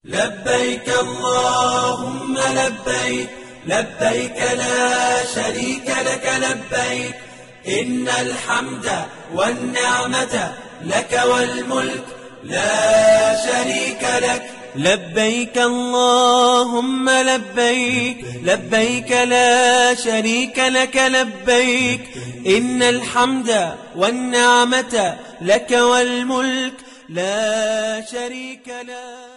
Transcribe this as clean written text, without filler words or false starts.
لبيك اللهم لبيك لبيك لا شريك لك لبيك إن الحمد والنعمة لك والملك لا شريك لك. لبيك اللهم لبيك لبيك لا شريك لك لبيك إن الحمد والنعمة لك والملك لا شريك لك.